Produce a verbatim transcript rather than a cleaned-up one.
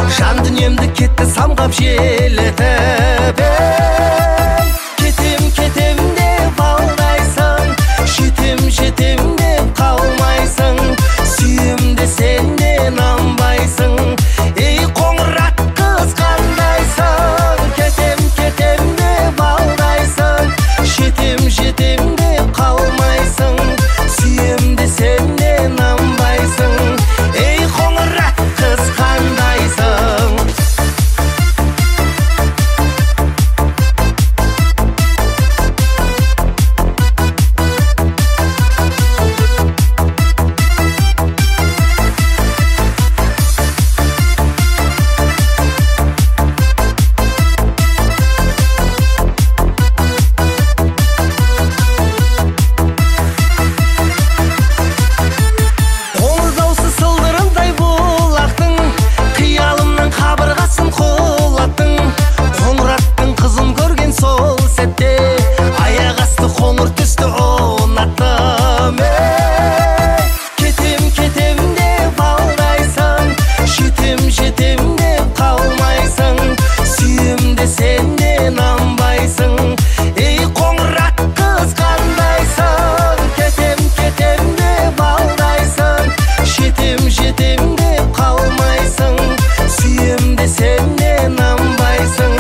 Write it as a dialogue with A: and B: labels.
A: жан дүниемді кетті самғап желетіп. Кетем, кетем деп алдайсың, жетем, жетем деп қалмайсың, сүйем де сен де нанбайсың. Ей қоңырат қыз қандайсың, кетем, кетем деп алдайсың, жетем, жетем деп қалмайсың, сүйем де сен де нанбайсың. Ей қоңырат қыз қандайсың. Жетем деп қалмайсың, сүйем де сен де нанбайсың.